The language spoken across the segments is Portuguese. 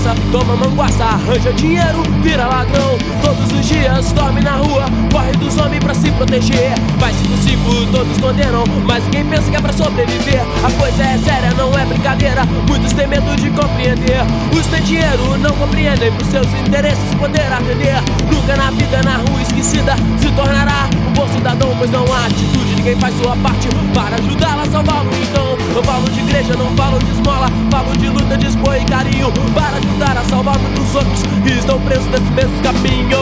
cachaça, toma manguaça, arranja dinheiro, vira ladrão. Todos os dias dorme na rua, corre dos homens pra se proteger. Vai 5-5, todos condenam, mas ninguém pensa que é pra sobreviver. A coisa é séria, não é brincadeira, muitos têm medo de compreender. Os que têm dinheiro não compreendem, pros seus interesses poder atender. Nunca na vida, na rua esquecida, se tornará um bom cidadão, pois não há atitude, ninguém faz sua parte para ajudá-la a salvá-lo. Então, eu falo de igreja, não falo de esmola, falo de luta, de expor e carinho, para ajudar a salvar muitos outros que estão presos nesse mesmo caminho.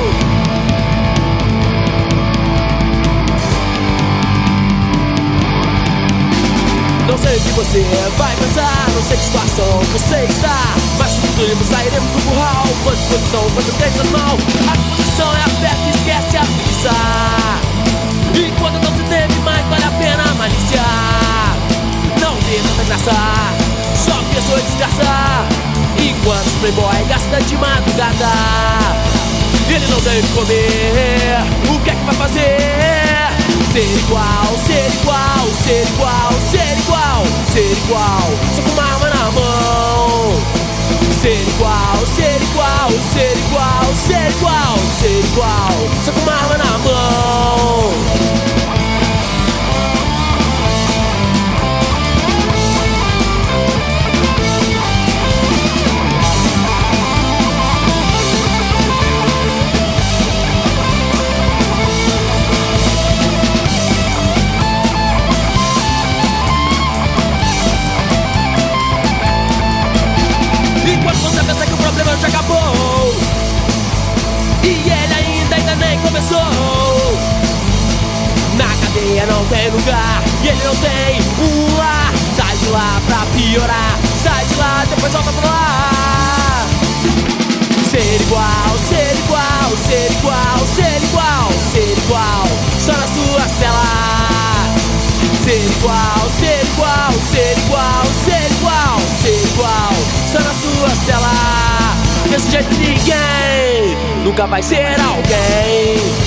Não sei o que você vai pensar, não sei que situação você está, mas tudo sairemos do curral, com disposição, quando deixa mal. A disposição é a fé que esquece a preguiça, e quando não se teve mais, vale a pena a malícia. Não tem tanta graça, só pessoa desgraça, enquanto o playboy gasta de madrugada. Ele não tem o que comer, o que é que vai fazer? Ser igual, ser igual, ser igual, ser igual, ser igual, só com uma arma na mão. Ser igual, ser igual, ser igual, ser igual, ser igual, só com uma arma na mão. Enquanto você pensa que o problema já acabou e ele ainda nem começou, na cadeia não tem lugar e ele não tem um lar. Sai de lá pra piorar, sai de lá, depois volta pra lá. Ser igual, ser igual, ser igual, ser igual, ser igual, só na sua cela. Ser igual, ser igual, ser igual, ser igual, ser igual, só na sua cela. Desse jeito ninguém nunca vai ser alguém.